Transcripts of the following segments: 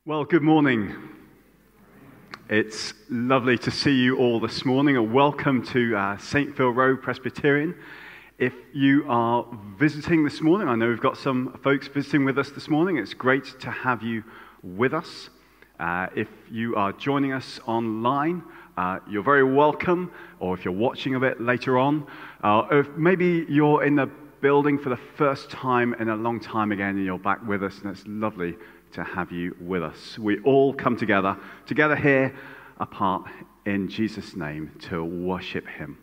Well, good morning. It's lovely to see you all this morning, and welcome to St. Phil Road Presbyterian. If you are visiting this morning, I know we've got some folks visiting with us this morning. It's great to have you with us. If you are joining us online, you're very welcome, or if you're watching a bit later on, or if maybe you're in the building for the first time in a long time again and you're back with us, and it's lovely to have you with us. We all come together here, apart in Jesus' name, to worship Him.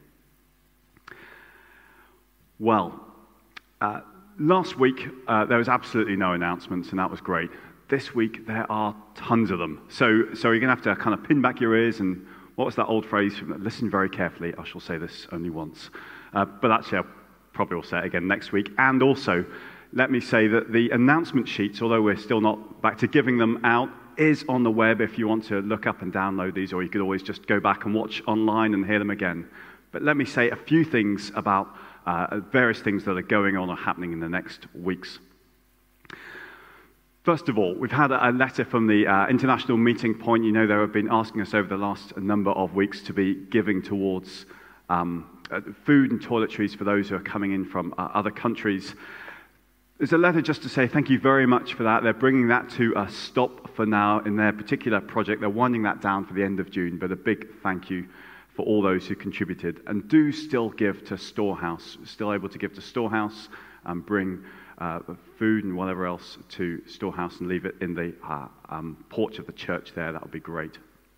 Well, last week there was absolutely no announcements, and that was great. This week there are tons of them. So you're going to have to kind of pin back your ears and, what was that old phrase? Listen very carefully. I shall say this only once. But actually, I probably will say it again next week. And also, let me say that the announcement sheets, although we're still not back to giving them out, is on the web if you want to look up and download these, or you could always just go back and watch online and hear them again. But let me say a few things about various things that are going on or happening in the next weeks. First of all, we've had a letter from the International Meeting Point. You know, they have been asking us over the last number of weeks to be giving towards food and toiletries for those who are coming in from other countries. There's a letter just to say thank you very much for that. They're bringing that to a stop for now in their particular project. They're winding that down for the end of June, but a big thank you for all those who contributed. And do still give to Storehouse, still able to give to Storehouse and bring food and whatever else to Storehouse and leave it in the porch of the church there. That would be great.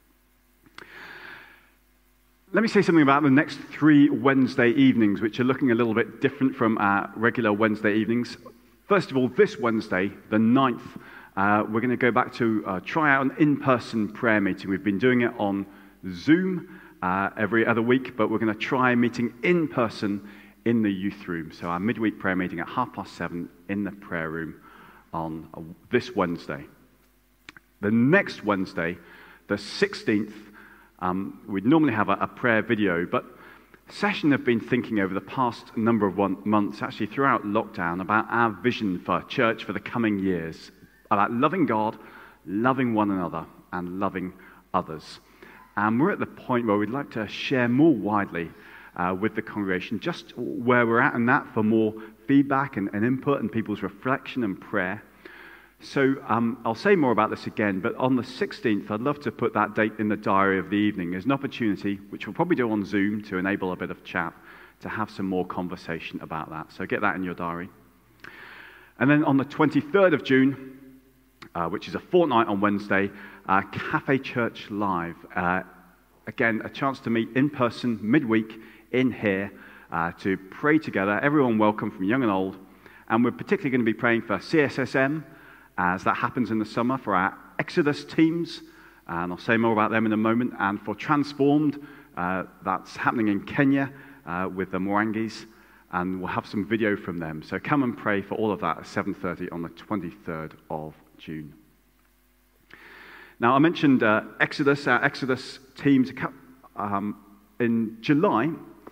Let me say something about the next 3 Wednesday evenings, which are looking a little bit different from our regular Wednesday evenings. First of all, this Wednesday, the 9th, we're going to go back to try out an in-person prayer meeting. We've been doing it on Zoom every other week, but we're going to try meeting in person in the youth room. So our midweek prayer meeting at 7:30 in the prayer room on this Wednesday. The next Wednesday, the 16th, we'd normally have a prayer video, but Session have been thinking over the past number of months, actually throughout lockdown, about our vision for church for the coming years, about loving God, loving one another, and loving others. And we're at the point where we'd like to share more widely with the congregation just where we're at in that for more feedback and input and people's reflection and prayer. So I'll say more about this again, but on the 16th, I'd love to put that date in the diary of the evening as an opportunity, which we'll probably do on Zoom to enable a bit of chat, to have some more conversation about that. So get that in your diary. And then on the 23rd of June, which is a fortnight on Wednesday, Cafe Church Live. Again, a chance to meet in person midweek in here to pray together. Everyone welcome from young and old. And we're particularly going to be praying for CSSM, as that happens in the summer, for our Exodus teams, and I'll say more about them in a moment, and for Transformed, that's happening in Kenya with the Mwangis, and we'll have some video from them. So come and pray for all of that at 7:30 on the 23rd of June. Now, I mentioned Exodus, our Exodus teams. In July,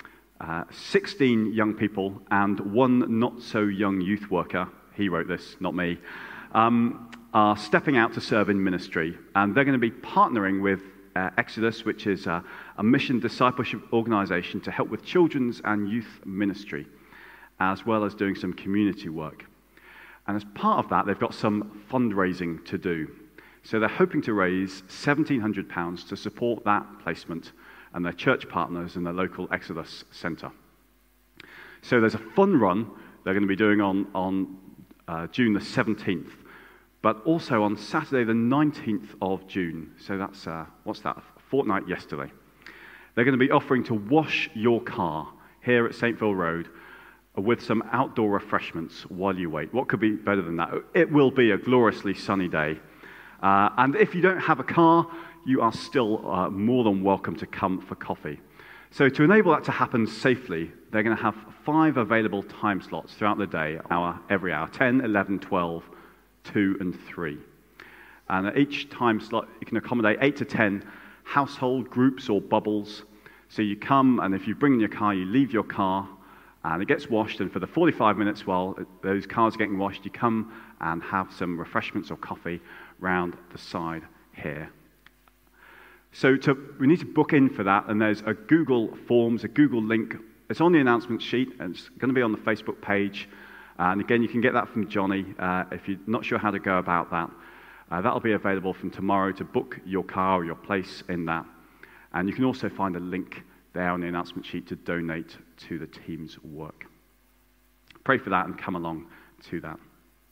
16 young people and one not-so-young youth worker, he wrote this, not me, are stepping out to serve in ministry. And they're going to be partnering with Exodus, which is a mission discipleship organization to help with children's and youth ministry, as well as doing some community work. And as part of that, they've got some fundraising to do. So they're hoping to raise £1,700 to support that placement and their church partners in the local Exodus Centre. So there's a fun run they're going to be doing on June the 17th, but also on Saturday the 19th of June, so that's, a fortnight yesterday, they're going to be offering to wash your car here at St. Phil Road with some outdoor refreshments while you wait. What could be better than that? It will be a gloriously sunny day, and if you don't have a car, you are still more than welcome to come for coffee. So to enable that to happen safely, they're going to have 5 available time slots throughout the day, every hour, 10, 11, 12, 2, and 3. And at each time slot, you can accommodate 8 to 10 household groups or bubbles. So you come, and if you bring in your car, you leave your car, And it gets washed, and for the 45 minutes while those cars are getting washed, you come and have some refreshments or coffee round the side here. So we need to book in for that, and there's a Google Forms, a Google link. It's on the announcement sheet, and it's going to be on the Facebook page. And again, you can get that from Johnny if you're not sure how to go about that. That'll be available from tomorrow to book your car or your place in that. And you can also find a link there on the announcement sheet to donate to the team's work. Pray for that and come along to that.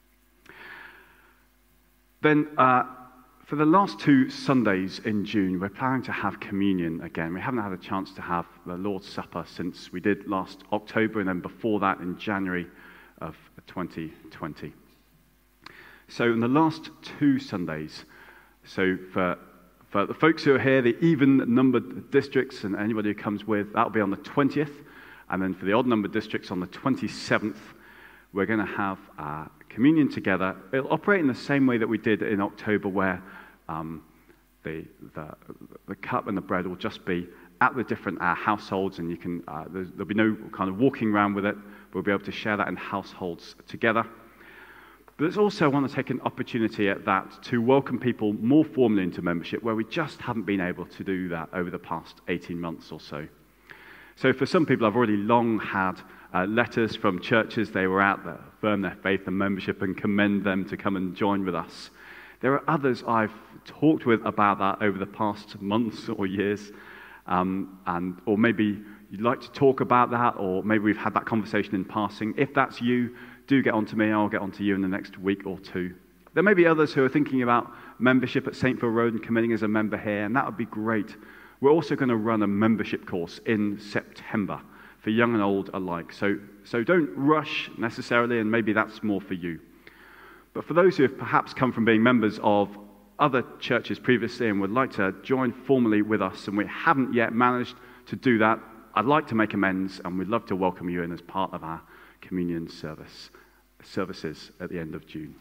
Then, for the last 2 Sundays in June, we're planning to have communion again. We haven't had a chance to have the Lord's Supper since we did last October, and then before that in January of 2020. So in the last 2 Sundays, so for the folks who are here, the even-numbered districts and anybody who comes with, that'll be on the 20th. And then for the odd-numbered districts on the 27th, we're going to have communion together. It'll operate in the same way that we did in October, where the cup and the bread will just be at the different households, and you can there'll be no kind of walking around with it. We'll be able to share that in households together. But it's also, I want to take an opportunity at that to welcome people more formally into membership, where we just haven't been able to do that over the past 18 months or so. So for some people, I've already long had letters from churches they were at that affirm their faith and membership and commend them to come and join with us. There are others I've talked with about that over the past months or years, or maybe you'd like to talk about that, or maybe we've had that conversation in passing. If that's you, do get on to me. I'll get on to you in the next week or 2. There may be others who are thinking about membership at St. Phil Road and committing as a member here, and that would be great. We're also going to run a membership course in September for young and old alike. So don't rush necessarily, and maybe that's more for you. But for those who have perhaps come from being members of other churches previously and would like to join formally with us, and we haven't yet managed to do that, I'd like to make amends, and we'd love to welcome you in as part of our communion services at the end of June.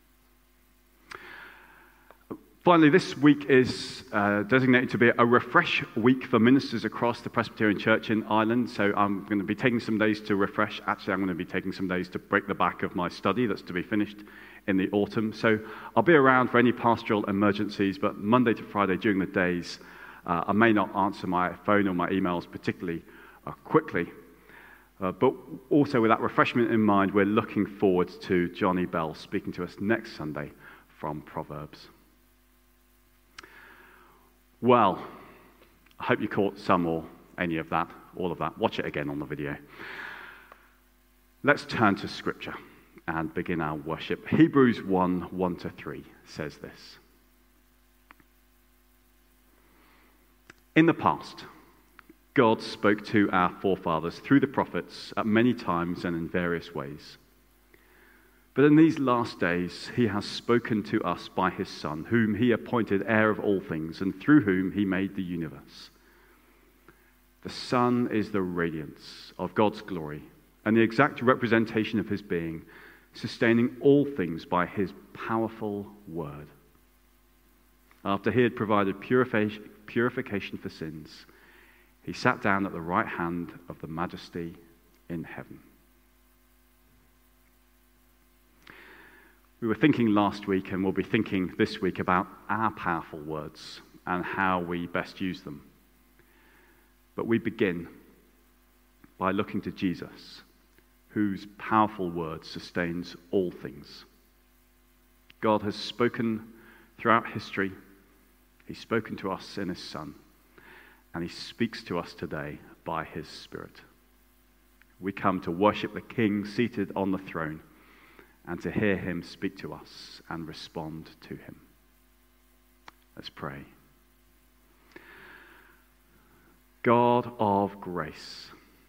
Finally, this week is designated to be a refresh week for ministers across the Presbyterian Church in Ireland. So I'm going to be taking some days to refresh. Actually, I'm going to be taking some days to break the back of my study that's to be finished in the autumn. So I'll be around for any pastoral emergencies, but Monday to Friday during the days, I may not answer my phone or my emails particularly quickly. But also with that refreshment in mind, we're looking forward to Johnny Bell speaking to us next Sunday from Proverbs. Well, I hope you caught some or any of that, all of that. Watch it again on the video. Let's turn to Scripture and begin our worship. Hebrews 1:1-3 says this. In the past, God spoke to our forefathers through the prophets at many times and in various ways. But in these last days, he has spoken to us by his Son, whom he appointed heir of all things, and through whom he made the universe. The Son is the radiance of God's glory and the exact representation of his being, sustaining all things by his powerful word. After he had provided purification for sins, he sat down at the right hand of the Majesty in heaven. We were thinking last week, and we'll be thinking this week, about our powerful words and how we best use them. But we begin by looking to Jesus, whose powerful word sustains all things. God has spoken throughout history. He's spoken to us in his Son. And he speaks to us today by his Spirit. We come to worship the King seated on the throne and to hear him speak to us and respond to him. Let's pray. God of grace,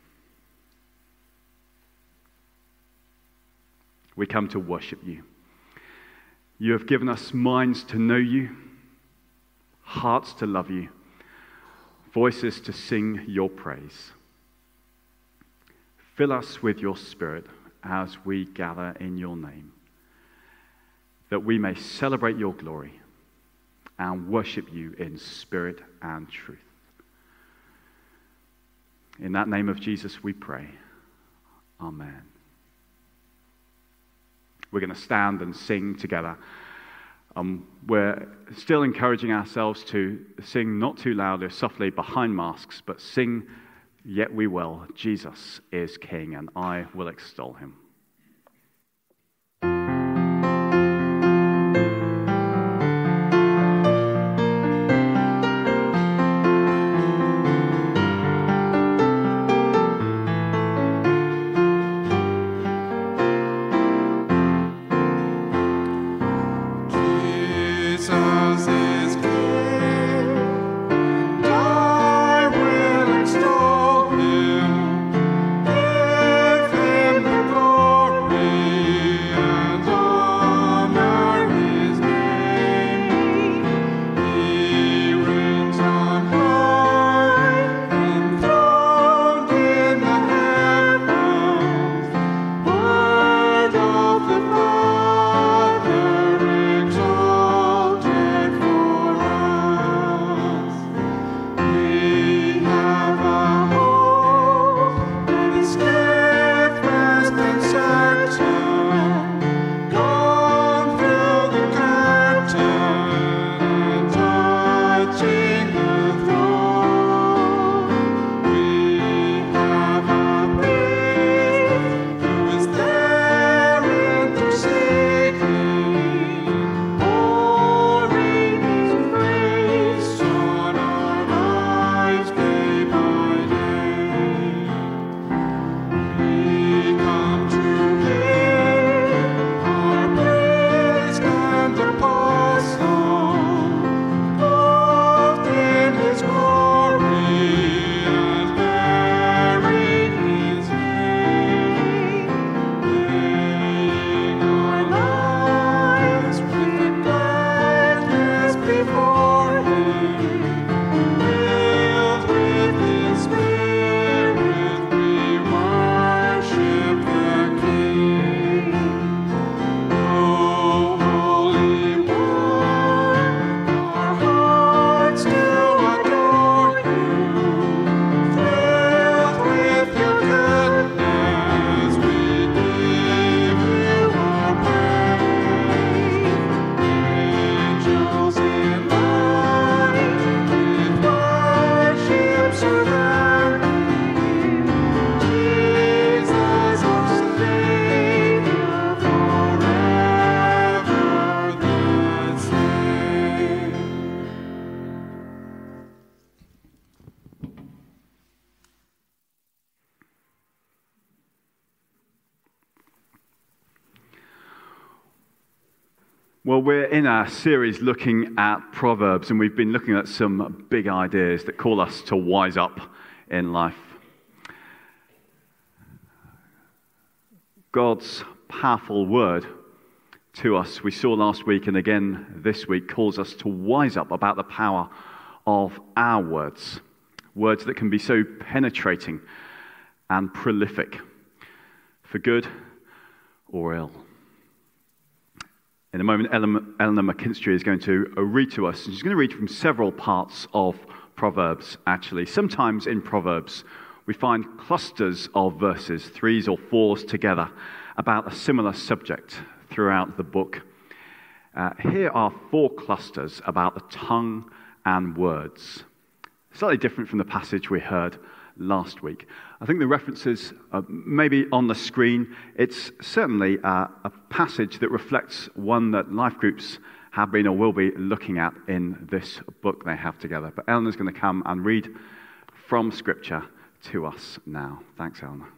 we come to worship you. You have given us minds to know you, hearts to love you, voices to sing your praise. Fill us with your Spirit as we gather in your name, that we may celebrate your glory and worship you in spirit and truth. In that name of Jesus we pray. Amen. We're going to stand and sing together. We're still encouraging ourselves to sing not too loud or softly behind masks, but sing, yet we will. Jesus is King, and I will extol him. Well, we're in our series looking at Proverbs, and we've been looking at some big ideas that call us to wise up in life. God's powerful word to us, we saw last week and again this week, calls us to wise up about the power of our words. Words that can be so penetrating and prolific, for good or ill. In a moment, Eleanor McKinstry is going to read to us, and she's going to read from several parts of Proverbs, actually. Sometimes in Proverbs, we find clusters of verses, 3s or 4s together, about a similar subject throughout the book. Here are 4 clusters about the tongue and words. Slightly different from the passage we heard last week. I think the references are maybe on the screen. It's certainly a passage that reflects one that life groups have been or will be looking at in this book they have together. But Eleanor's going to come and read from Scripture to us now. Thanks, Eleanor.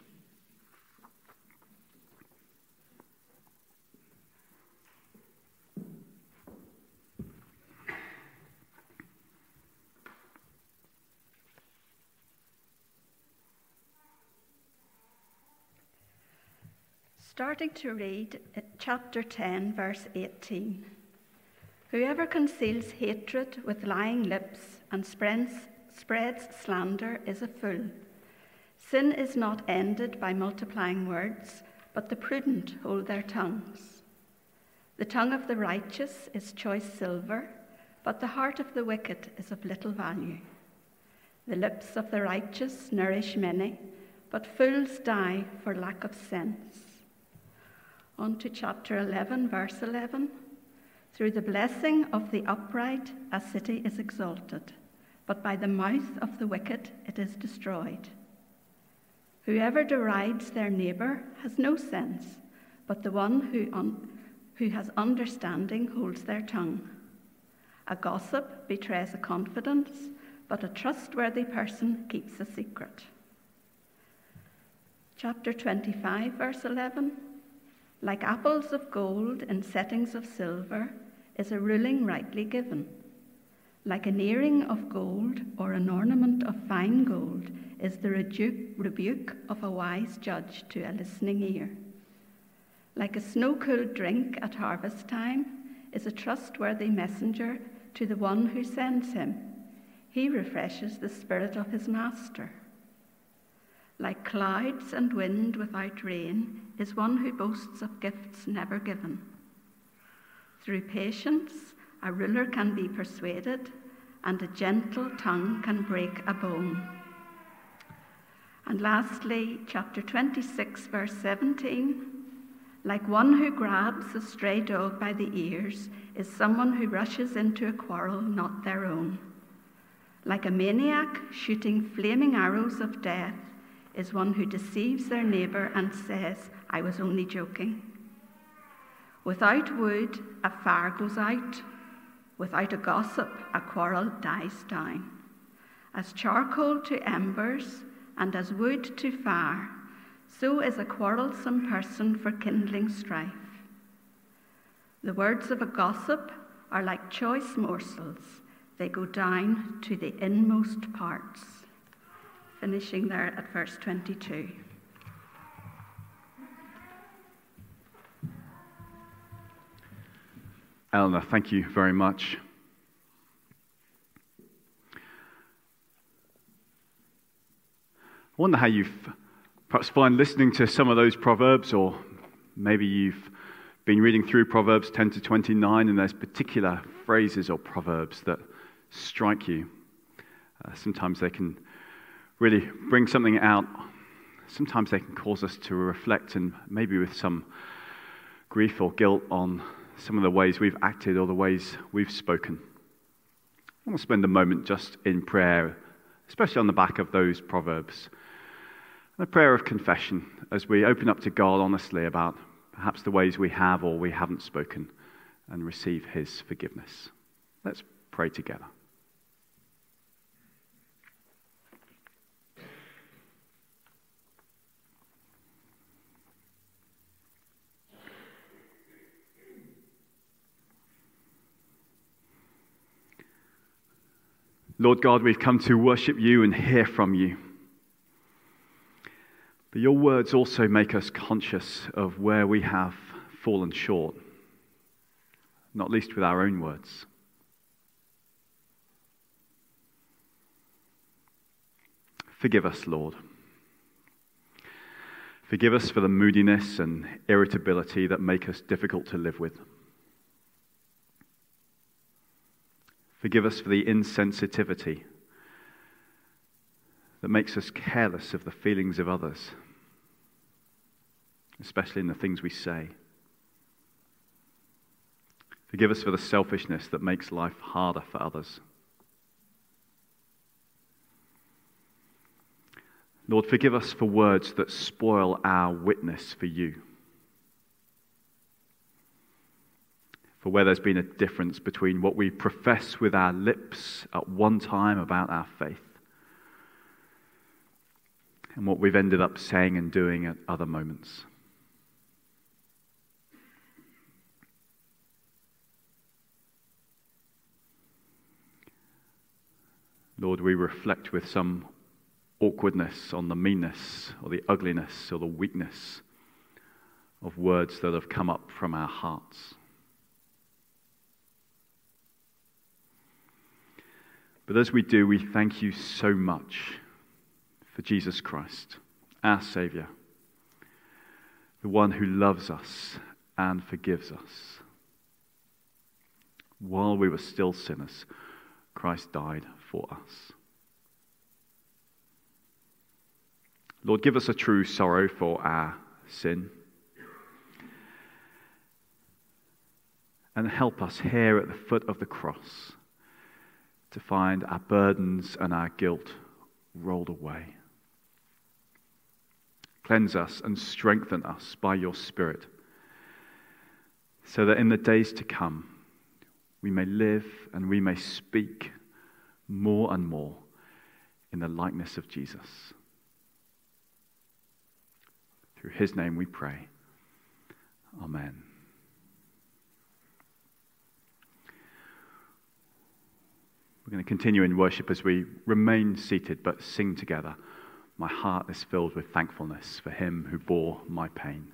Starting to read at chapter 10, verse 18. Whoever conceals hatred with lying lips and spreads slander is a fool. Sin is not ended by multiplying words, but the prudent hold their tongues. The tongue of the righteous is choice silver, but the heart of the wicked is of little value. The lips of the righteous nourish many, but fools die for lack of sense. On to chapter 11, verse 11. Through the blessing of the upright, a city is exalted, but by the mouth of the wicked it is destroyed. Whoever derides their neighbour has no sense, but the one who has understanding holds their tongue. A gossip betrays a confidence, but a trustworthy person keeps a secret. Chapter 25, verse 11. Like apples of gold in settings of silver is a ruling rightly given. Like an earring of gold or an ornament of fine gold is the rebuke of a wise judge to a listening ear. Like a snow-cooled drink at harvest time is a trustworthy messenger to the one who sends him. He refreshes the spirit of his master. Like clouds and wind without rain is one who boasts of gifts never given. Through patience, a ruler can be persuaded, and a gentle tongue can break a bone. And lastly, chapter 26, verse 17. Like one who grabs a stray dog by the ears is someone who rushes into a quarrel not their own. Like a maniac shooting flaming arrows of death is one who deceives their neighbour and says, "I was only joking." Without wood, a fire goes out. Without a gossip, a quarrel dies down. As charcoal to embers and as wood to fire, so is a quarrelsome person for kindling strife. The words of a gossip are like choice morsels. They go down to the inmost parts. Finishing there at verse 22. Eleanor, thank you very much. I wonder how you've perhaps found listening to some of those Proverbs, or maybe you've been reading through Proverbs 10 to 29 and there's particular phrases or proverbs that strike you. Sometimes they can really bring something out. Sometimes they can cause us to reflect, and maybe with some grief or guilt on some of the ways we've acted or the ways we've spoken. I want to spend a moment just in prayer, especially on the back of those Proverbs. A prayer of confession as we open up to God honestly about perhaps the ways we have or we haven't spoken, and receive His forgiveness. Let's pray together. Lord God, we've come to worship you and hear from you. But your words also make us conscious of where we have fallen short, not least with our own words. Forgive us, Lord. Forgive us for the moodiness and irritability that make us difficult to live with. Forgive us for the insensitivity that makes us careless of the feelings of others, especially in the things we say. Forgive us for the selfishness that makes life harder for others. Lord, forgive us for words that spoil our witness for you. For where there's been a difference between what we profess with our lips at one time about our faith and what we've ended up saying and doing at other moments. Lord, we reflect with some awkwardness on the meanness or the ugliness or the weakness of words that have come up from our hearts. But as we do, we thank you so much for Jesus Christ, our Saviour, the one who loves us and forgives us. While we were still sinners, Christ died for us. Lord, give us a true sorrow for our sin. And help us here at the foot of the cross to find our burdens and our guilt rolled away. Cleanse us and strengthen us by your Spirit, so that in the days to come we may live and we may speak more and more in the likeness of Jesus. Through his name we pray. Amen. We're going to continue in worship as we remain seated but sing together. My heart is filled with thankfulness for him who bore my pain.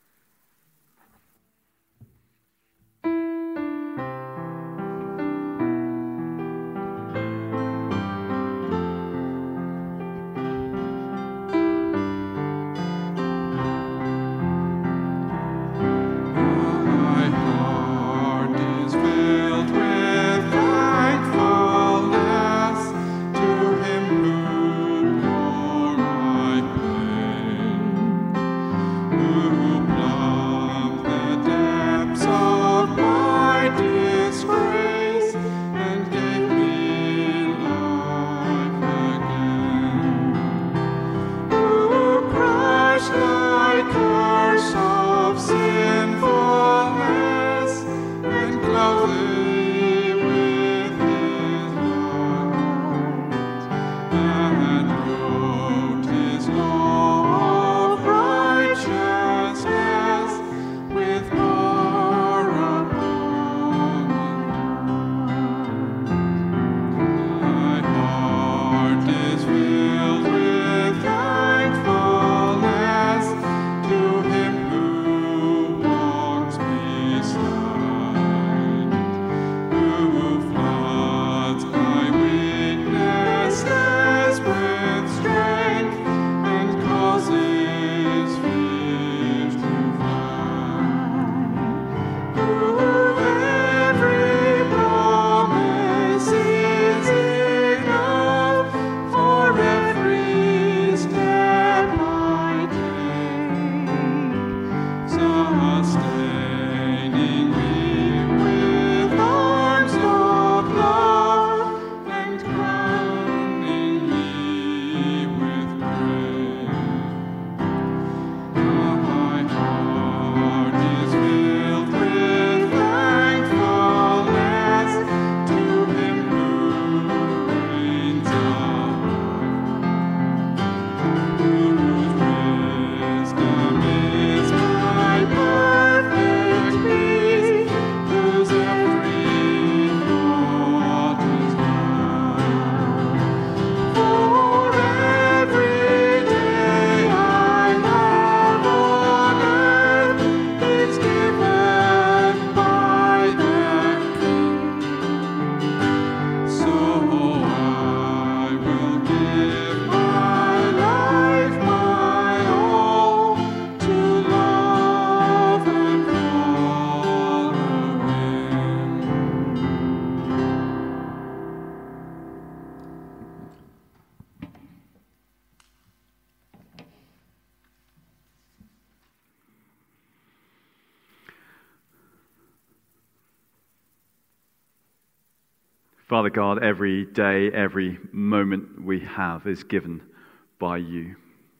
Father God, every day, every moment we have is given by you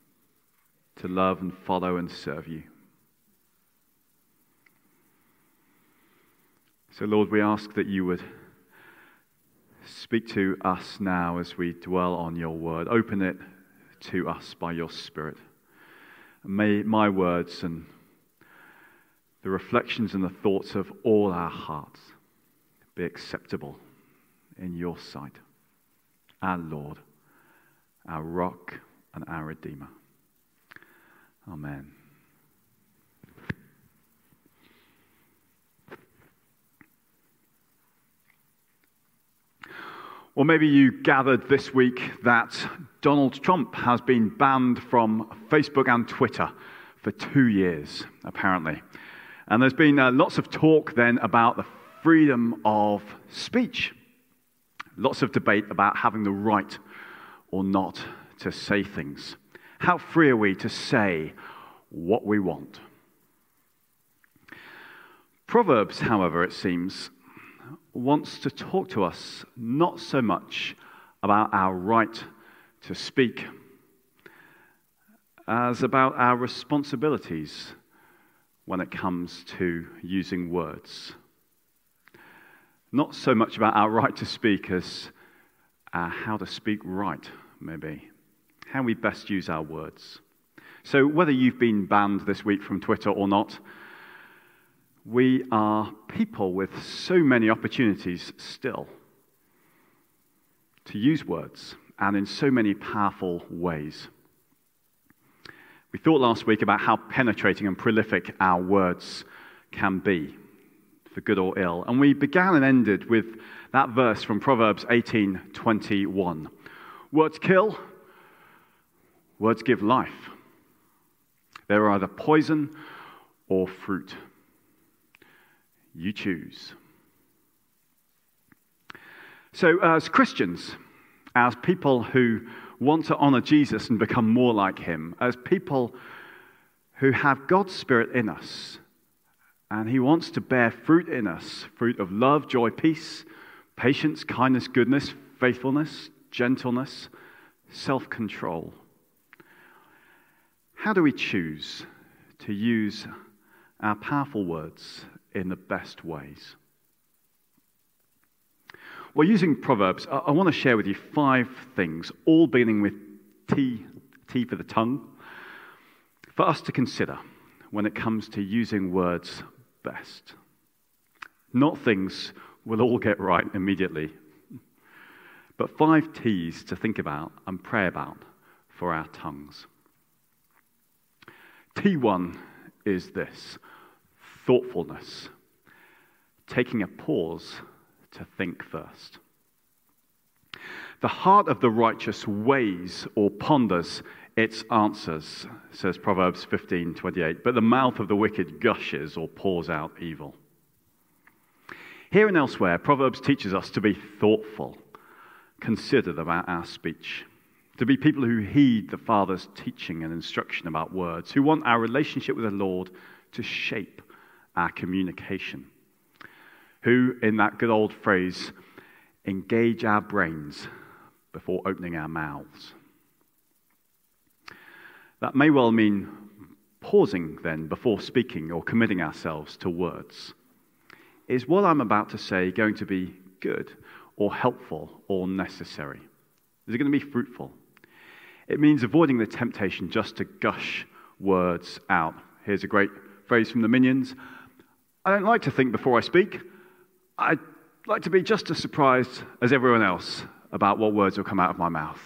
to love and follow and serve you. So, Lord, we ask that you would speak to us now as we dwell on your word. Open it to us by your Spirit. May my words and the reflections and the thoughts of all our hearts be acceptable in your sight, our Lord, our rock and our Redeemer. Amen. Or maybe you gathered this week that Donald Trump has been banned from Facebook and Twitter for 2 years, apparently. And there's been lots of talk then about the freedom of speech. Lots of debate about having the right or not to say things. How free are we to say what we want? Proverbs, however, it seems, wants to talk to us not so much about our right to speak as about our responsibilities when it comes to using words. Not so much about our right to speak as how to speak right, maybe. How we best use our words. So whether you've been banned this week from Twitter or not, we are people with so many opportunities still to use words, and in so many powerful ways. We thought last week about how penetrating and prolific our words can be, for good or ill. And we began and ended with that verse from Proverbs 18:21. Words kill, words give life. They're either poison or fruit. You choose. So as Christians, as people who want to honor Jesus and become more like him, as people who have God's Spirit in us, and he wants to bear fruit in us, fruit of love, joy, peace, patience, kindness, goodness, faithfulness, gentleness, self-control. How do we choose to use our powerful words in the best ways? Well, using Proverbs, I want to share with you 5 things, all beginning with T for the tongue, for us to consider when it comes to using words best. Not things we'll all get right immediately, but 5 T's to think about and pray about for our tongues. T1 is this: thoughtfulness, taking a pause to think first. The heart of the righteous weighs or ponders its answers, says Proverbs 15:28, but the mouth of the wicked gushes or pours out evil. Here and elsewhere, Proverbs teaches us to be thoughtful, considered about our speech, to be people who heed the Father's teaching and instruction about words, who want our relationship with the Lord to shape our communication, who, in that good old phrase, engage our brains before opening our mouths. That may well mean pausing then before speaking or committing ourselves to words. Is what I'm about to say going to be good or helpful or necessary? Is it going to be fruitful? It means avoiding the temptation just to gush words out. Here's a great phrase from the Minions. I don't like to think before I speak. I'd like to be just as surprised as everyone else about what words will come out of my mouth.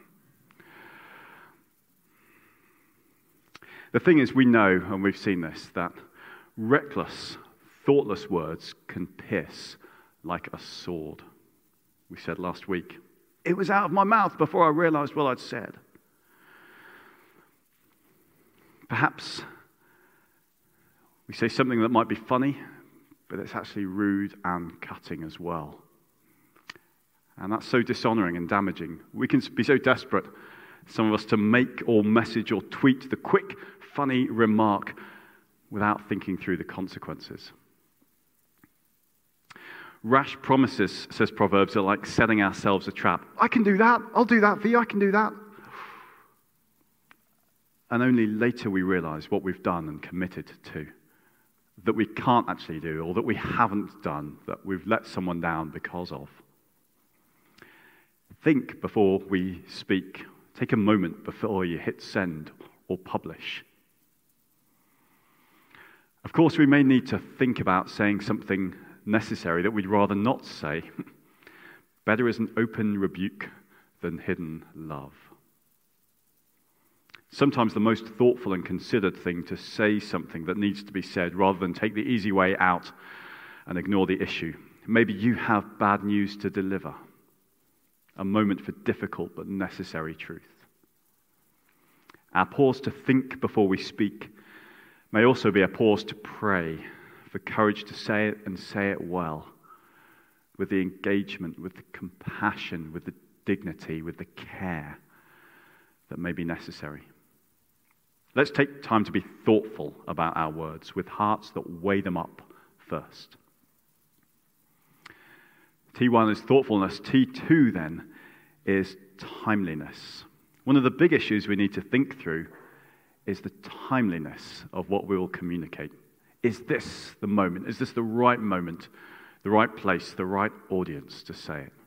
The thing is, we know, and we've seen this, that reckless, thoughtless words can pierce like a sword. We said last week, it was out of my mouth before I realized what I'd said. Perhaps we say something that might be funny, but it's actually rude and cutting as well. And that's so dishonoring and damaging. We can be so desperate, some of us, to make or message or tweet the quick, funny remark without thinking through the consequences. Rash promises, says Proverbs, are like setting ourselves a trap. I can do that. I'll do that for you. I can do that. And only later we realize what we've done and committed to, that we can't actually do, or that we haven't done, that we've let someone down because of. Think before we speak. Take a moment before you hit send or publish. Of course, we may need to think about saying something necessary that we'd rather not say. Better is an open rebuke than hidden love. Sometimes the most thoughtful and considered thing to say something that needs to be said rather than take the easy way out and ignore the issue. Maybe you have bad news to deliver. A moment for difficult but necessary truth. Our pause to think before we speak may also be a pause to pray for courage to say it and say it well, with the engagement, with the compassion, with the dignity, with the care that may be necessary. Let's take time to be thoughtful about our words with hearts that weigh them up first. T1 is thoughtfulness. T2 then is timeliness. One of the big issues we need to think through is the timeliness of what we will communicate. Is this the moment? Is this the right moment, the right place, the right audience to say it?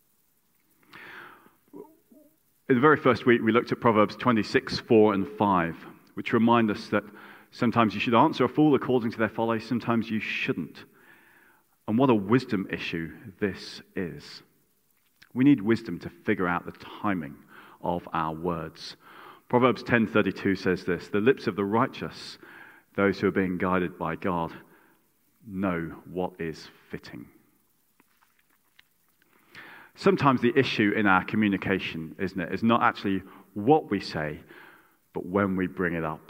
In the very first week, we looked at Proverbs 26, 4 and 5, which remind us that sometimes you should answer a fool according to their folly, sometimes you shouldn't. And what a wisdom issue this is. We need wisdom to figure out the timing of our words. Proverbs 10:32 says this, "The lips of the righteous, those who are being guided by God, know what is fitting." Sometimes the issue in our communication, isn't it, is not actually what we say, but when we bring it up.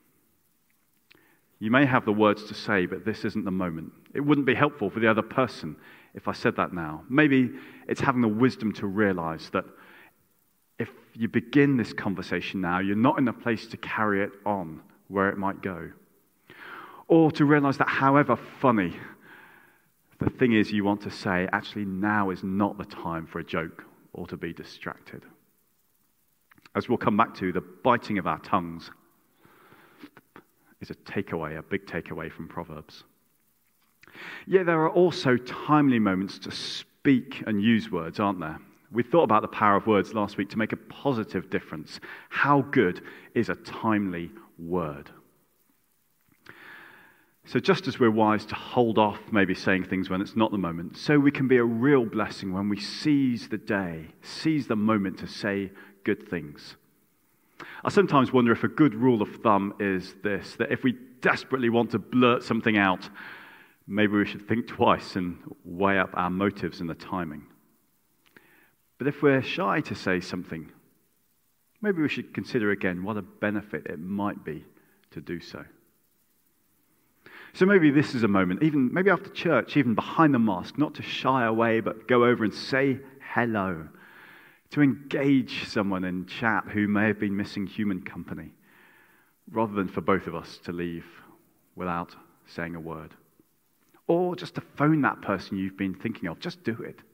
You may have the words to say, but this isn't the moment. It wouldn't be helpful for the other person if I said that now. Maybe it's having the wisdom to realize that if you begin this conversation now, you're not in a place to carry it on where it might go. Or to realize that however funny the thing is you want to say, actually now is not the time for a joke or to be distracted. As we'll come back to, the biting of our tongues is a big takeaway from Proverbs. Yet there are also timely moments to speak and use words, aren't there? We thought about the power of words last week to make a positive difference. How good is a timely word? So just as we're wise to hold off maybe saying things when it's not the moment, so we can be a real blessing when we seize the day, seize the moment to say good things. I sometimes wonder if a good rule of thumb is this, that if we desperately want to blurt something out, maybe we should think twice and weigh up our motives and the timing. But if we're shy to say something, maybe we should consider again what a benefit it might be to do so. So maybe this is a moment, even maybe after church, even behind the mosque, not to shy away, but go over and say hello, to engage someone in chat who may have been missing human company, rather than for both of us to leave without saying a word. Or just to phone that person you've been thinking of. Just do it.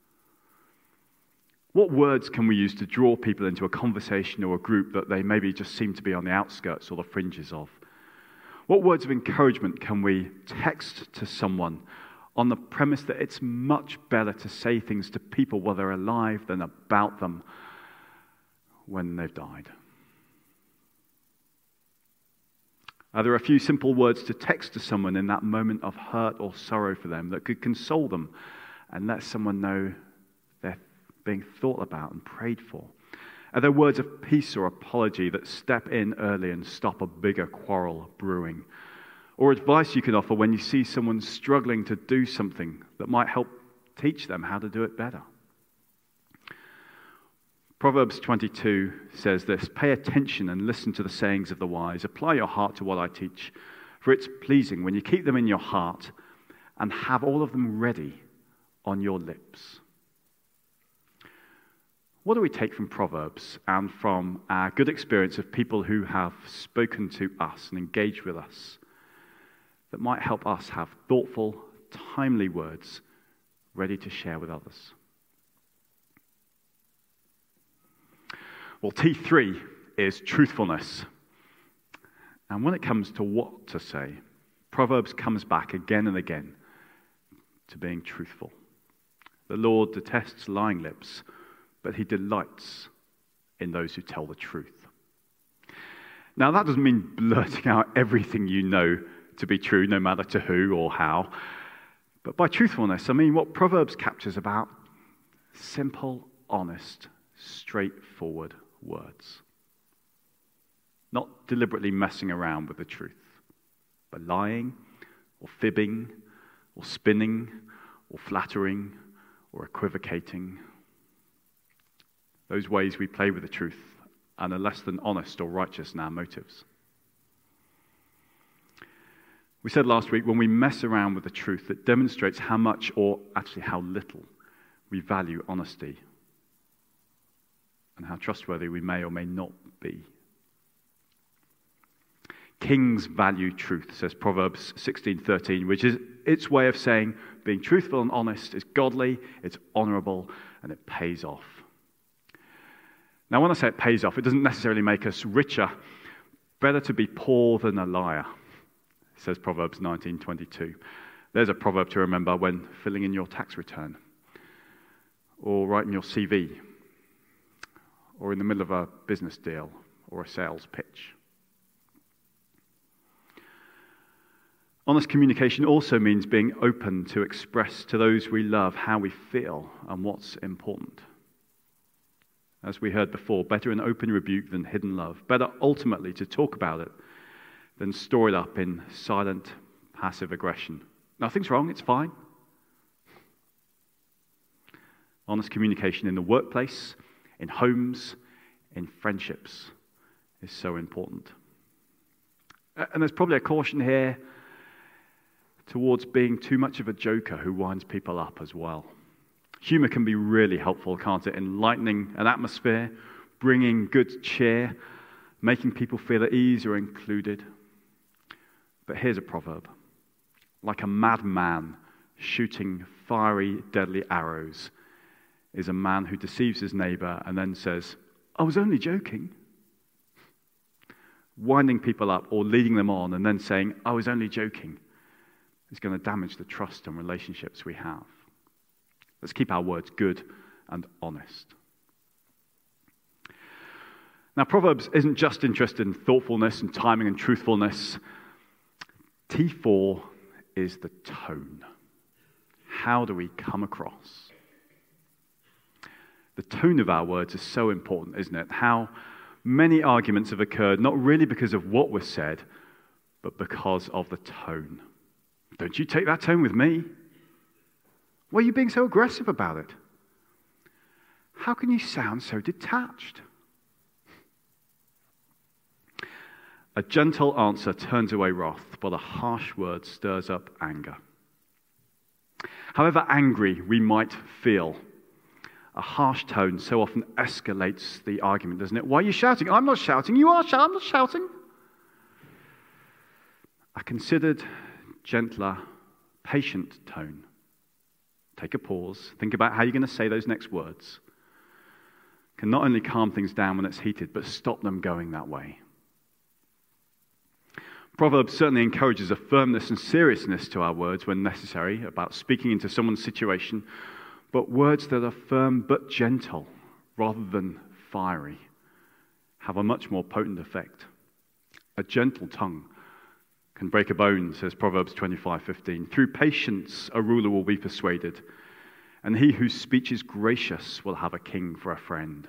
What words can we use to draw people into a conversation or a group that they maybe just seem to be on the outskirts or the fringes of? What words of encouragement can we text to someone on the premise that it's much better to say things to people while they're alive than about them when they've died? Are there a few simple words to text to someone in that moment of hurt or sorrow for them that could console them and let someone know they're being thought about and prayed for? Are there words of peace or apology that step in early and stop a bigger quarrel brewing? Or advice you can offer when you see someone struggling to do something that might help teach them how to do it better? Proverbs 22 says this, "Pay attention and listen to the sayings of the wise. Apply your heart to what I teach, for it's pleasing when you keep them in your heart and have all of them ready on your lips." What do we take from Proverbs and from our good experience of people who have spoken to us and engaged with us that might help us have thoughtful, timely words ready to share with others? Well, T3 is truthfulness. And when it comes to what to say, Proverbs comes back again and again to being truthful. The Lord detests lying lips, but he delights in those who tell the truth. Now, that doesn't mean blurting out everything you know to be true, no matter to who or how. But by truthfulness, I mean what Proverbs captures about simple, honest, straightforward words. Not deliberately messing around with the truth, but lying or fibbing or spinning or flattering or equivocating. Those ways we play with the truth and are less than honest or righteous in our motives. We said last week, when we mess around with the truth, it demonstrates how much, or actually how little, we value honesty and how trustworthy we may or may not be. Kings value truth, says Proverbs 16:13, which is its way of saying being truthful and honest is godly, it's honorable, and it pays off. Now, when I say it pays off, it doesn't necessarily make us richer. Better to be poor than a liar, says Proverbs 19:22. There's a proverb to remember when filling in your tax return, or writing your CV, or in the middle of a business deal, or a sales pitch. Honest communication also means being open to express to those we love how we feel and what's important. As we heard before, better an open rebuke than hidden love. Better ultimately to talk about it than store it up in silent, passive aggression. Nothing's wrong, it's fine. Honest communication in the workplace, in homes, in friendships is so important. And there's probably a caution here towards being too much of a joker who winds people up as well. Humor can be really helpful, can't it, in lightening an atmosphere, bringing good cheer, making people feel at ease or included. But here's a proverb. Like a madman shooting fiery, deadly arrows is a man who deceives his neighbor and then says, "I was only joking." Winding people up or leading them on and then saying, "I was only joking," is going to damage the trust and relationships we have. Let's keep our words good and honest. Now, Proverbs isn't just interested in thoughtfulness and timing and truthfulness. T4 is the tone. How do we come across? The tone of our words is so important, isn't it? How many arguments have occurred, not really because of what was said, but because of the tone. Don't you take that tone with me? Why are you being so aggressive about it? How can you sound so detached? A gentle answer turns away wrath, but a harsh word stirs up anger. However angry we might feel, a harsh tone so often escalates the argument, doesn't it? Why are you shouting? I'm not shouting. You are shouting. I'm not shouting. A considered, gentler, patient tone. Take a pause. Think about how you're going to say those next words. Can not only calm things down when it's heated, but stop them going that way. Proverbs certainly encourages a firmness and seriousness to our words when necessary, about speaking into someone's situation, but words that are firm but gentle, rather than fiery, have a much more potent effect. A gentle tongue can break a bone, says Proverbs 25:15. Through patience a ruler will be persuaded, and he whose speech is gracious will have a king for a friend.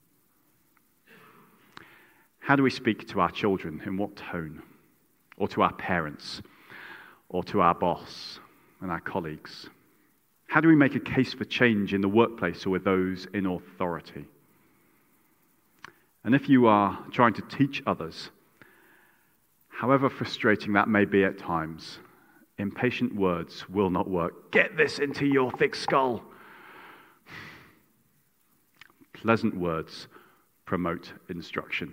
How do we speak to our children? In what tone? Or to our parents? Or to our boss and our colleagues? How do we make a case for change in the workplace or with those in authority? And if you are trying to teach others, however frustrating that may be at times, impatient words will not work. Get this into your thick skull. Pleasant words promote instruction.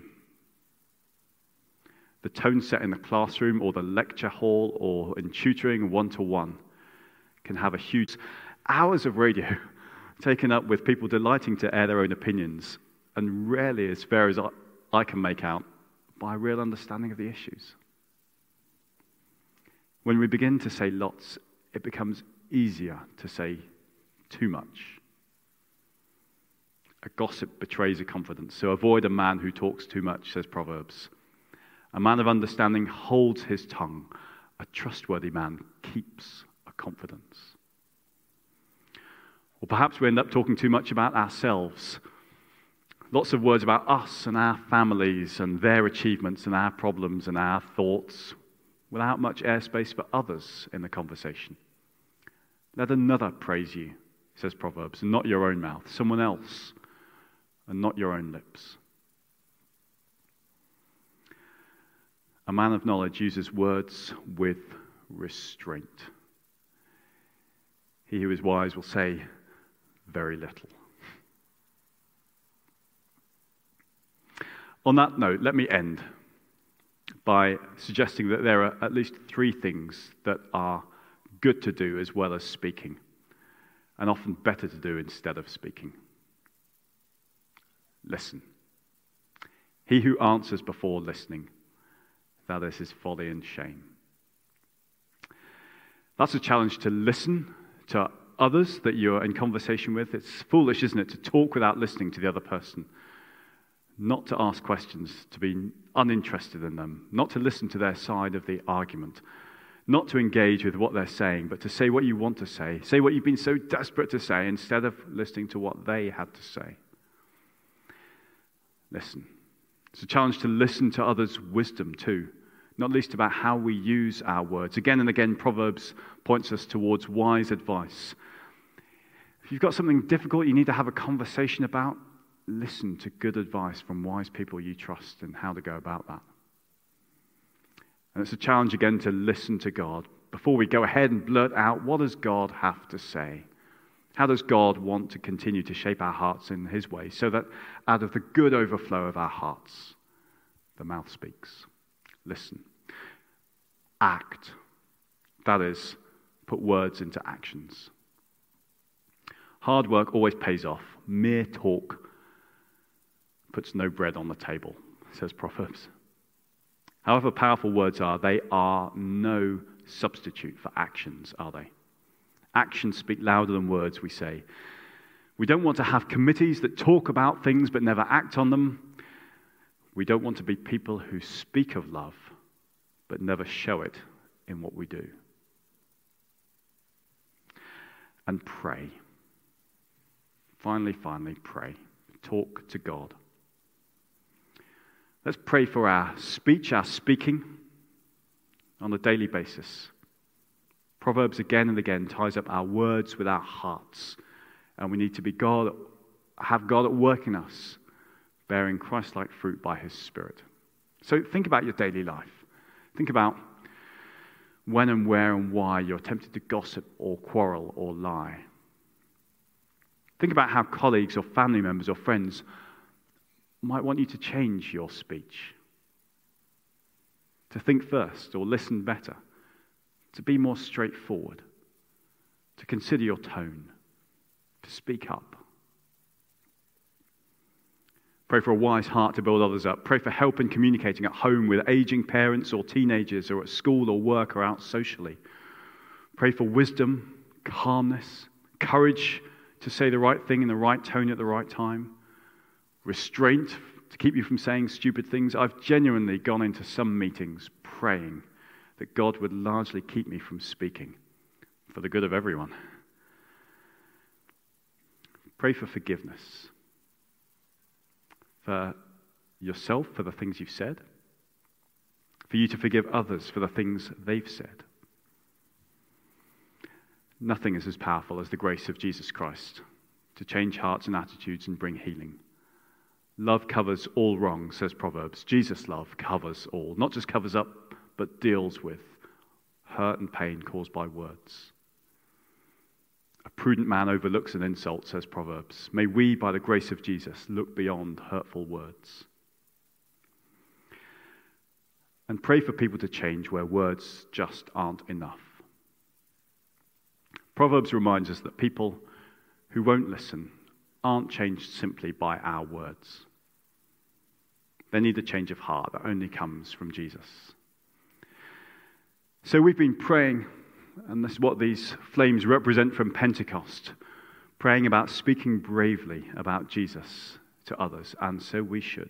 The tone set in the classroom or the lecture hall or in tutoring one-to-one can have a huge hours of radio taken up with people delighting to air their own opinions and rarely, as fair as I can make out, by a real understanding of the issues. When we begin to say lots, it becomes easier to say too much. A gossip betrays a confidence, so avoid a man who talks too much, says Proverbs. A man of understanding holds his tongue. A trustworthy man keeps a confidence. Or perhaps we end up talking too much about ourselves. Lots of words about us and our families and their achievements and our problems and our thoughts, without much airspace for others in the conversation. Let another praise you, says Proverbs, and not your own mouth, someone else, and not your own lips. A man of knowledge uses words with restraint. He who is wise will say very little. On that note, let me end by suggesting that there are at least 3 things that are good to do as well as speaking, and often better to do instead of speaking. Listen. He who answers before listening, that is his folly and shame. That's a challenge, to listen to others that you're in conversation with. It's foolish, isn't it, to talk without listening to the other person, not to ask questions, to be uninterested in them, not to listen to their side of the argument, not to engage with what they're saying, but to say what you want to say what you've been so desperate to say instead of listening to what they had to say. Listen. It's a challenge to listen to others' wisdom too, not least about how we use our words. Again and again, Proverbs points us towards wise advice. If you've got something difficult you need to have a conversation about, listen to good advice from wise people you trust and how to go about that. And it's a challenge again to listen to God before we go ahead and blurt out, what does God have to say? How does God want to continue to shape our hearts in his way so that out of the good overflow of our hearts, the mouth speaks? Listen. Act. That is, put words into actions. Hard work always pays off. Mere talk puts no bread on the table, says Proverbs. However powerful words are, they are no substitute for actions, are they? Actions speak louder than words, we say. We don't want to have committees that talk about things but never act on them. We don't want to be people who speak of love but never show it in what we do. And pray. Finally, pray. Talk to God. Let's pray for our speech, our speaking on a daily basis. Proverbs again and again ties up our words with our hearts. And we need to have God at work in us, bearing Christ-like fruit by his Spirit. So think about your daily life. Think about when and where and why you're tempted to gossip or quarrel or lie. Think about how colleagues or family members or friends might want you to change your speech, to think first or listen better, to be more straightforward, to consider your tone, to speak up. Pray for a wise heart to build others up. Pray for help in communicating at home with aging parents or teenagers, or at school or work or out socially. Pray for wisdom, calmness, courage to say the right thing in the right tone at the right time, restraint to keep you from saying stupid things. I've genuinely gone into some meetings praying that God would largely keep me from speaking for the good of everyone. Pray for forgiveness. For yourself, for the things you've said. For you to forgive others for the things they've said. Nothing is as powerful as the grace of Jesus Christ to change hearts and attitudes and bring healing. Love covers all wrong, says Proverbs. Jesus' love covers all. Not just covers up, but deals with hurt and pain caused by words. A prudent man overlooks an insult, says Proverbs. May we, by the grace of Jesus, look beyond hurtful words. And pray for people to change where words just aren't enough. Proverbs reminds us that people who won't listen aren't changed simply by our words. They need a change of heart that only comes from Jesus. So we've been praying, and this is what these flames represent from Pentecost, praying about speaking bravely about Jesus to others, and so we should.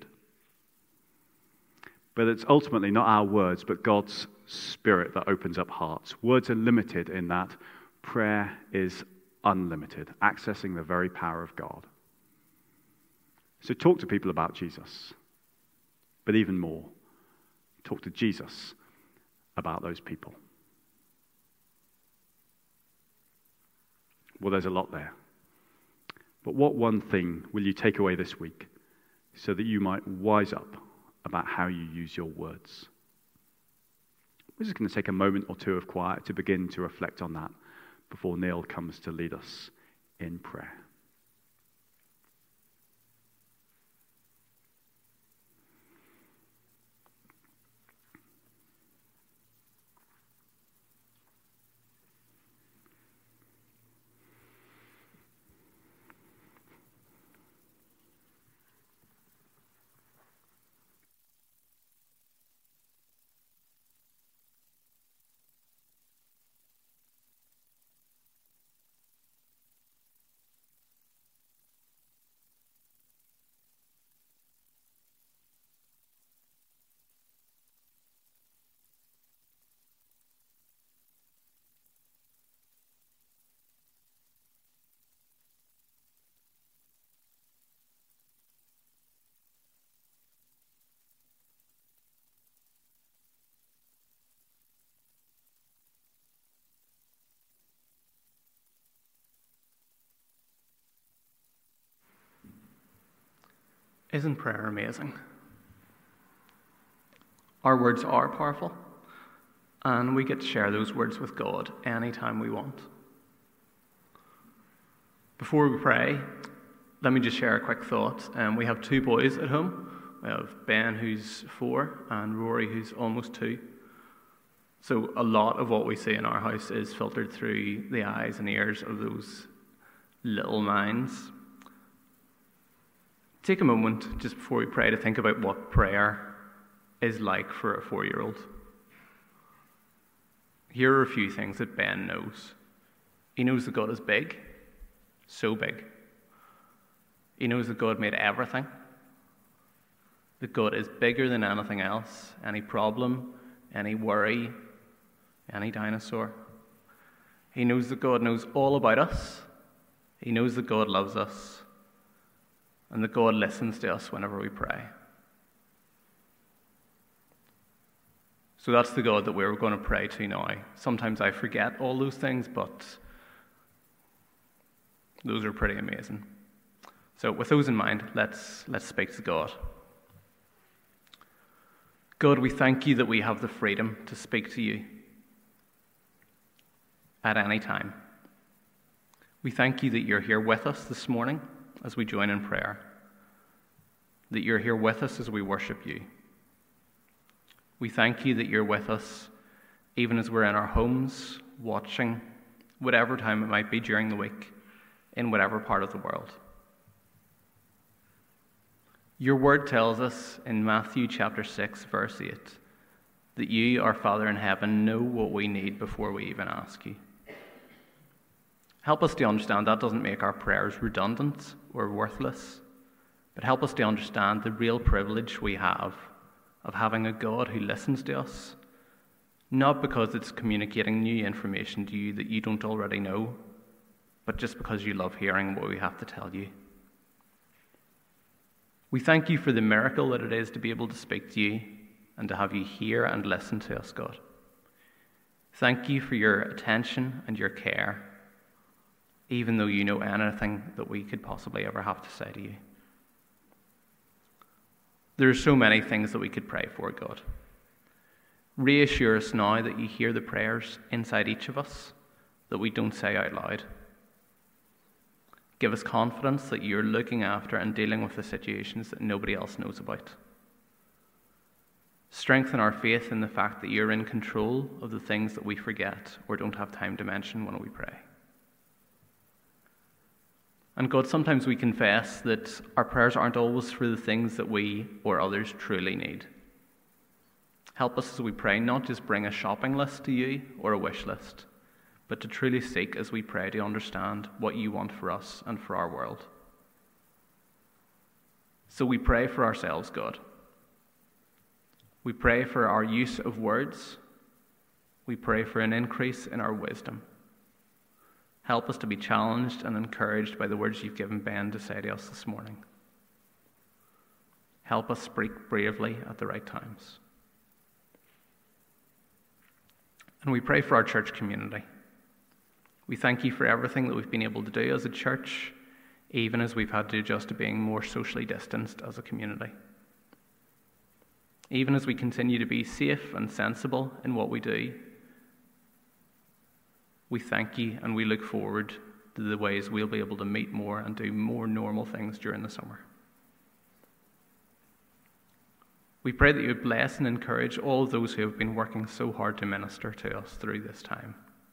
But it's ultimately not our words, but God's Spirit that opens up hearts. Words are limited in that. Prayer is unlimited, accessing the very power of God. So talk to people about Jesus. But even more, talk to Jesus about those people. Well, there's a lot there. But what one thing will you take away this week so that you might wise up about how you use your words? We're just going to take a moment or two of quiet to begin to reflect on that before Neil comes to lead us in prayer. Isn't prayer amazing? Our words are powerful, and we get to share those words with God anytime we want. Before we pray, let me just share a quick thought. We have 2 boys at home. We have Ben, who's 4, and Rory, who's almost 2. So a lot of what we see in our house is filtered through the eyes and ears of those little minds. Take a moment just before we pray to think about what prayer is like for a 4-year-old. Here are a few things that Ben knows. He knows that God is big, so big. He knows that God made everything, that God is bigger than anything else, any problem, any worry, any dinosaur. He knows that God knows all about us. He knows that God loves us, and that God listens to us whenever we pray. So that's the God that we're going to pray to now. Sometimes I forget all those things, but those are pretty amazing. So with those in mind, let's speak to God. God, we thank you that we have the freedom to speak to you at any time. We thank you that you're here with us this morning as we join in prayer, that you're here with us as we worship you. We thank you that you're with us even as we're in our homes, watching, whatever time it might be during the week, in whatever part of the world. Your word tells us in Matthew chapter 6, verse 8, that you, our Father in heaven, know what we need before we even ask you. Help us to understand that doesn't make our prayers redundant or worthless, but help us to understand the real privilege we have of having a God who listens to us, not because it's communicating new information to you that you don't already know, but just because you love hearing what we have to tell you. We thank you for the miracle that it is to be able to speak to you and to have you hear and listen to us, God. Thank you for your attention and your care, even though you know anything that we could possibly ever have to say to you. There are so many things that we could pray for, God. Reassure us now that you hear the prayers inside each of us that we don't say out loud. Give us confidence that you're looking after and dealing with the situations that nobody else knows about. Strengthen our faith in the fact that you're in control of the things that we forget or don't have time to mention when we pray. And God, sometimes we confess that our prayers aren't always for the things that we or others truly need. Help us as we pray not just bring a shopping list to you or a wish list, but to truly seek as we pray to understand what you want for us and for our world. So we pray for ourselves, God. We pray for our use of words. We pray for an increase in our wisdom. Help us to be challenged and encouraged by the words you've given Ben to say to us this morning. Help us speak bravely at the right times. And we pray for our church community. We thank you for everything that we've been able to do as a church, even as we've had to adjust to being more socially distanced as a community. Even as we continue to be safe and sensible in what we do, we thank you and we look forward to the ways we'll be able to meet more and do more normal things during the summer. We pray that you would bless and encourage all of those who have been working so hard to minister to us through this time.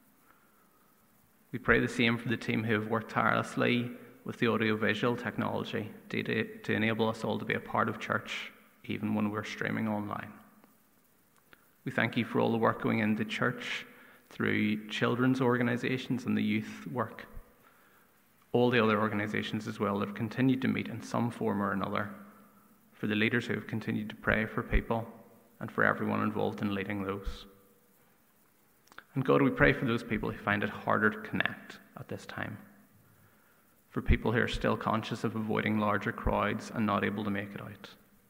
We pray the same for the team who have worked tirelessly with the audiovisual technology to enable us all to be a part of church, even when we're streaming online. We thank you for all the work going into church through children's organisations and the youth work. All the other organisations as well have continued to meet in some form or another, for the leaders who have continued to pray for people and for everyone involved in leading those. And God, we pray for those people who find it harder to connect at this time, for people who are still conscious of avoiding larger crowds and not able to make it out.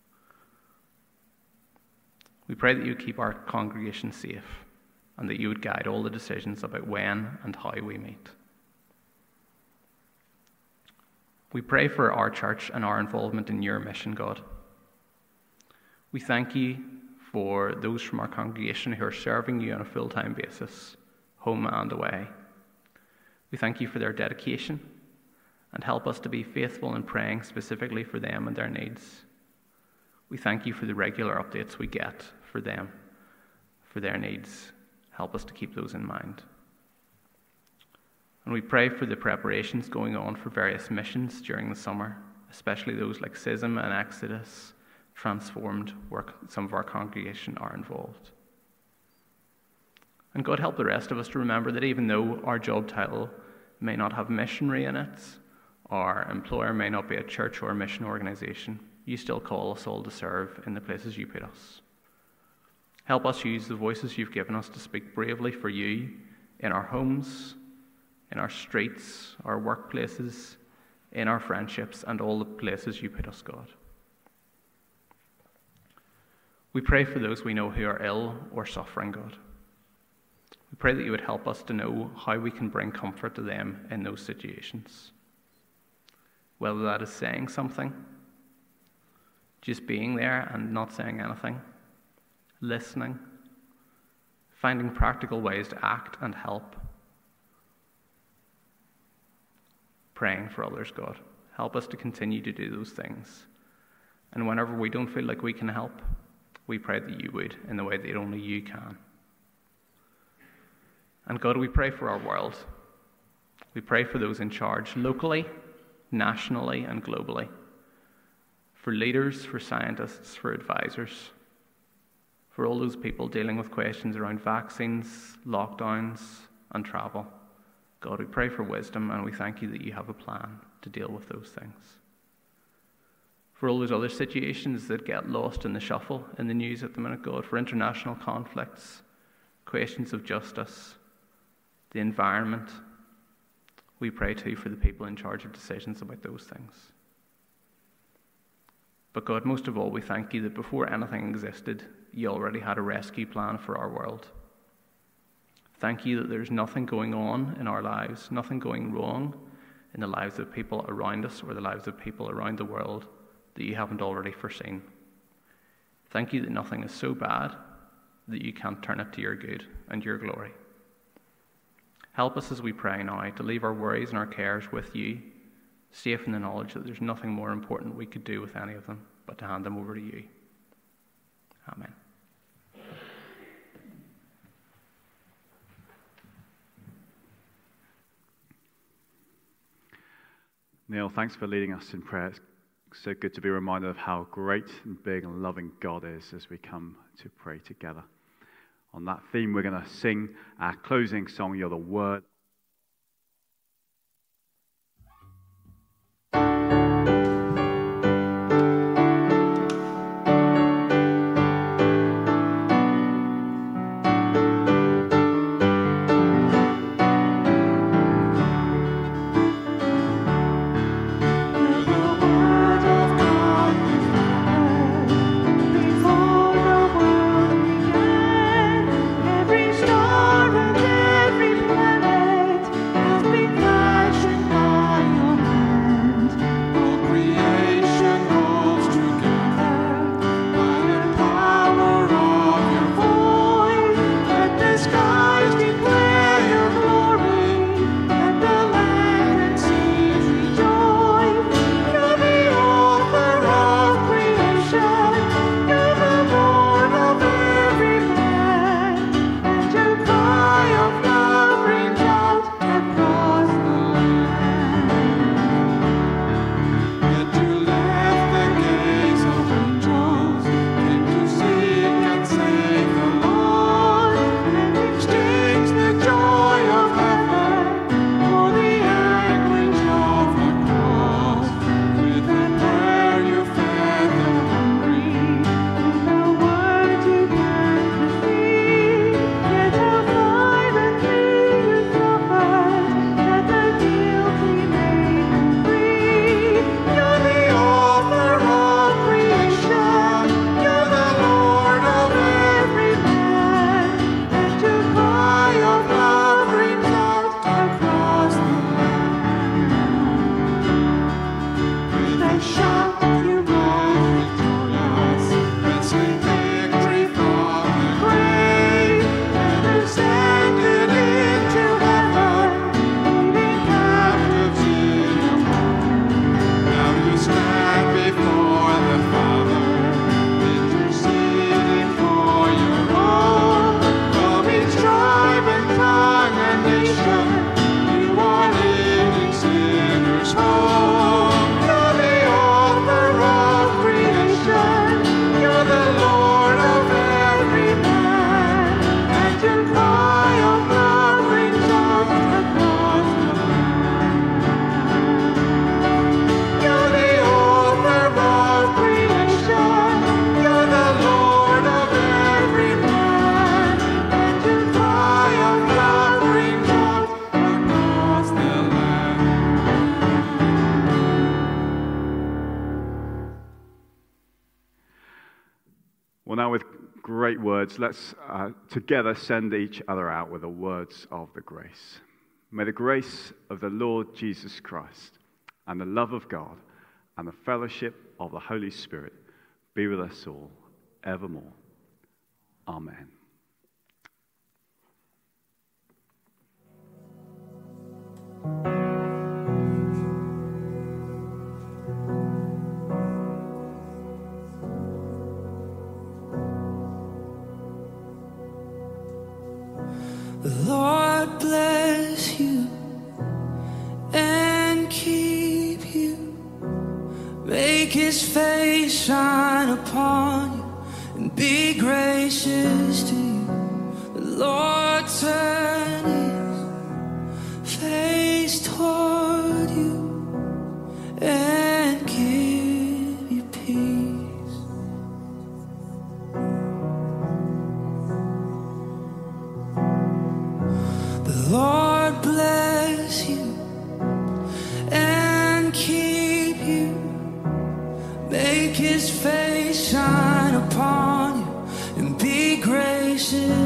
We pray that you would keep our congregation safe and that you would guide all the decisions about when and how we meet. We pray for our church and our involvement in your mission, God. We thank you for those from our congregation who are serving you on a full-time basis, home and away. We thank you for their dedication, and help us to be faithful in praying specifically for them and their needs. We thank you for the regular updates we get for them, for their needs. Help us to keep those in mind. And we pray for the preparations going on for various missions during the summer, especially those like Schism and Exodus, Transformed, where some of our congregation are involved. And God, help the rest of us to remember that even though our job title may not have missionary in it, our employer may not be a church or a mission organization, you still call us all to serve in the places you put us. Help us use the voices you've given us to speak bravely for you in our homes, in our streets, our workplaces, in our friendships, and all the places you put us, God. We pray for those we know who are ill or suffering, God. We pray that you would help us to know how we can bring comfort to them in those situations. Whether that is saying something, just being there and not saying anything, listening, finding practical ways to act and help, praying for others, God. Help us to continue to do those things. And whenever we don't feel like we can help, we pray that you would in the way that only you can. And God, we pray for our world. We pray for those in charge locally, nationally, and globally. For leaders, for scientists, for advisors, for all those people dealing with questions around vaccines, lockdowns, and travel. God, we pray for wisdom, and we thank you that you have a plan to deal with those things. For all those other situations that get lost in the shuffle in the news at the minute, God, for international conflicts, questions of justice, the environment, we pray too for the people in charge of decisions about those things. But God, most of all, we thank you that before anything existed, you already had a rescue plan for our world. Thank you that there's nothing going on in our lives, nothing going wrong in the lives of people around us or the lives of people around the world that you haven't already foreseen. Thank you that nothing is so bad that you can't turn it to your good and your glory. Help us as we pray now to leave our worries and our cares with you, safe in the knowledge that there's nothing more important we could do with any of them but to hand them over to you. Amen. Neil, thanks for leading us in prayer. It's so good to be reminded of how great and big and loving God is as we come to pray together. On that theme, we're going to sing our closing song, You're the Word. Every star and every planet Well, now with great words, let's together send each other out with the words of the grace. May the grace of the Lord Jesus Christ and the love of God and the fellowship of the Holy Spirit be with us all evermore. Amen. The Lord bless you and keep you. Make his face shine upon you and be gracious to you. The Lord turn his face toward you and give you peace. The Lord bless you and keep you. Make his face shine upon you and be gracious